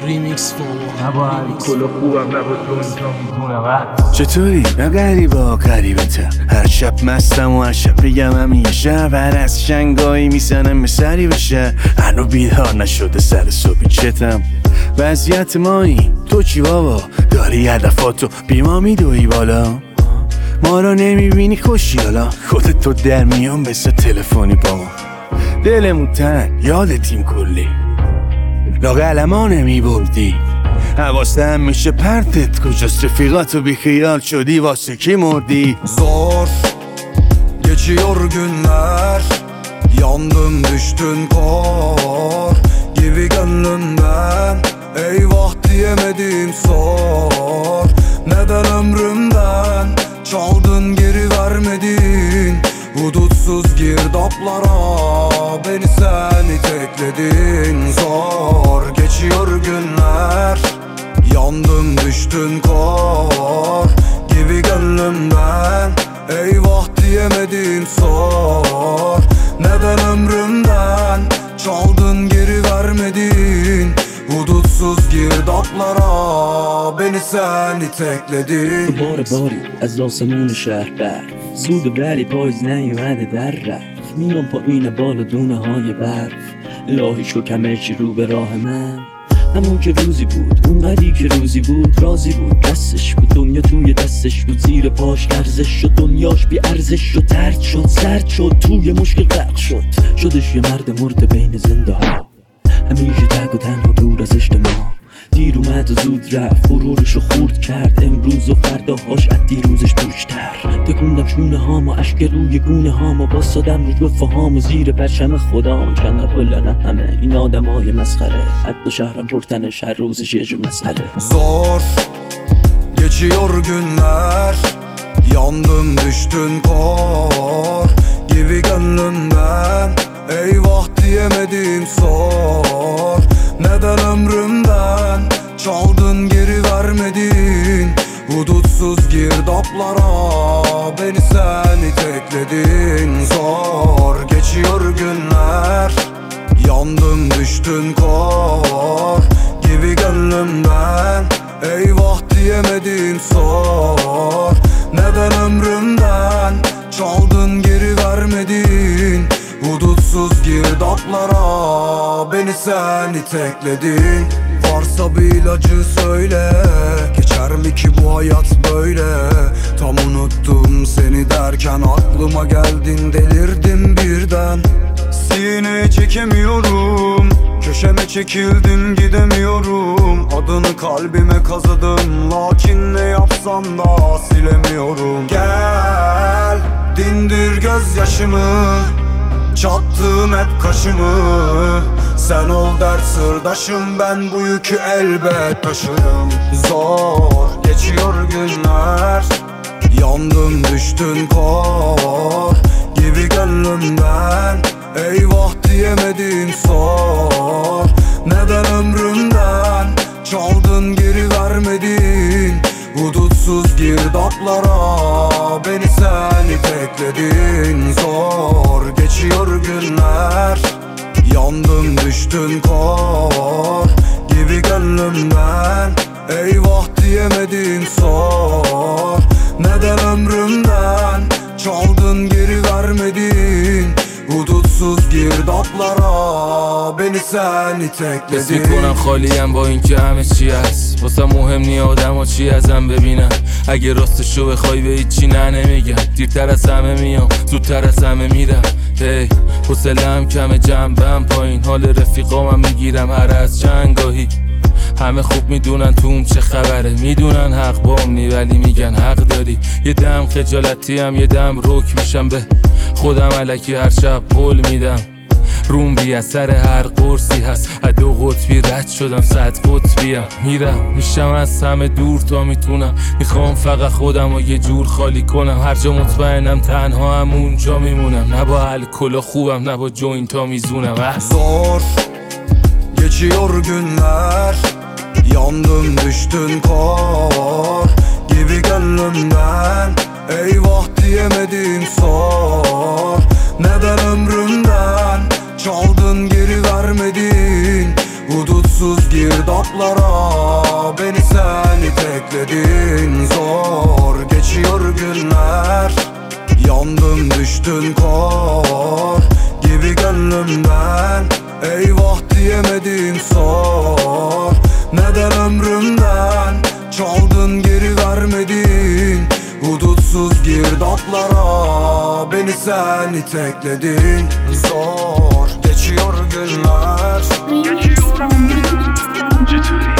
چطوری؟ نه غریبا غریبتم. هر شب مستم و هر شب بگم همین شب هر از شنگایی میزنم به سری بشه. هنو بیدار نشده سر صبحی چتم. وضعیت مایی تو چی بابا؟ داری هدفاتو بی ما میدوی بالا. ما رو نمیبینی خوشی حالا خودت تو در میان بسه تلفنی با ما. دلمون تنگ یادتیم کلی لاغل ما نمیبردی. حواستم میشه پرتت kocası رفیقاتو بی خیال شدی واسه کی مردی. Zor geçiyor günler, yandım düştün kor gibi gönlümden. Eyvah diyemedim sor, neden ömrümden çaldın geri vermedin. Hudutsuz girdaplara beni sen itekledin. Zor geçiyor günler, yandım düştün kor gibi gönlümden. Eyvah diyemedim sor, neden ömrümden çaldın geri vermedin. Hudutsuz girdaplara beni sen itekledin. باری از آسمون شهر برف زود ولی پاییز نیومده در رفت. میام پایین بالا دونه های برف. الهی شو کمرچی رو به راه من. همون که روزی بود اونقدری که روزی بود رازی بود دستش بود دنیا توی دستش بود زیر پاش لرزش شد دنیاش بی ارزش شد ترد شد سرد شد توی مشکل غرق شد شدش یه مرد مرد بین زنده ها همیشه تک و تنها دور از اجتماع دیر اومد و زود رفت غرورشو خورد کرد امروز و فرداهاش از دیروزش بیشتر تکوندم شونه هام و اشک روی گونه هام و باستادم رو جفه هام و زیر پرچم خدام چند پلن همه این آدم های مسخره حتی شهرم پرتنش هر روزش یه جو مسئله. Zor geçiyor günler, yandım düştün kor gibi gönlümden. Eyvah diyemedim sor, neden ömrümden çaldın geri vermedin. Hudutsuz girdaplara beni sen itekledin. Zor geçiyor günler, yandım düştün kor gibi gönlümden. Eyvah diyemedim sor, neden ömrümden çaldın geri vermedin. Hudutsuz girdaplara beni sen itekledin. Varsa bir ilacı söyle, geçer mi ki bu hayat böyle. Tam unuttum seni derken aklıma geldin, delirdim birden. Sineye çekemiyorum, köşeme çekildim gidemiyorum. Adını kalbime kazıdım lakin ne yapsam da silemiyorum. Gel dindir gözyaşımı, çattım hep kaşımı. Sen ol dert sırdaşım, ben bu yükü elbet taşırım. Zor geçiyor günler, yandım düştün kor gibi gönlümden. Eyvah diyemedim sor, neden ömrümden çaldın geri vermedin. Hudutsuz girdaplara beni sen itekledin. Zor geçiyor günler, yandım düştün kor gibi gönlümden. Eyvah diyemedim sor, neden ömrümden çaldın geri vermedin. Hudutsuz girdaplara beni sen itekledin. حس میکنم خالیم با اینکه همه چی هست واسه مهم نی آدم ها چی ازم ببینن. اگه راستشو بخوای به هیچی نه نمیگم. دیرتر از همه میام زودتر از همه میرم. هی حوصله‌ام کمه جنبم پایین حال رفیقامم میگیرم هر از چندگاهی. همه خوب میدونن توم چه خبره میدونن حق بامنی ولی میگن حق داری. یه دم خجالتی هم یه دم رک میشم به خودم الکی هر شب قول میدم. روم بی اثر هر قرصی هست از دو قطبی رد شدم 100 قطبیم. میرم میشم از همه دور تا میتونم. میخوام فقط خودم رو یه جور خالی کنم. هر جا مطمئنم تنها هم اونجا میمونم. نه با الکل خوبم نه با جوینتا میزونم. Zor geçiyor günler, yandım düştün kor gibi gönlümden. Eyvah diyemedim sor, neden ömrümden çaldın geri vermedin. Hudutsuz girdaplara Yandım düştün kor gibi gönlümden. Eyvah diyemedim sor. Neden ömrümden çaldın geri vermedin? Hudutsuz girdaplara beni sen itekledin. Zor geçiyor günler. Ceturi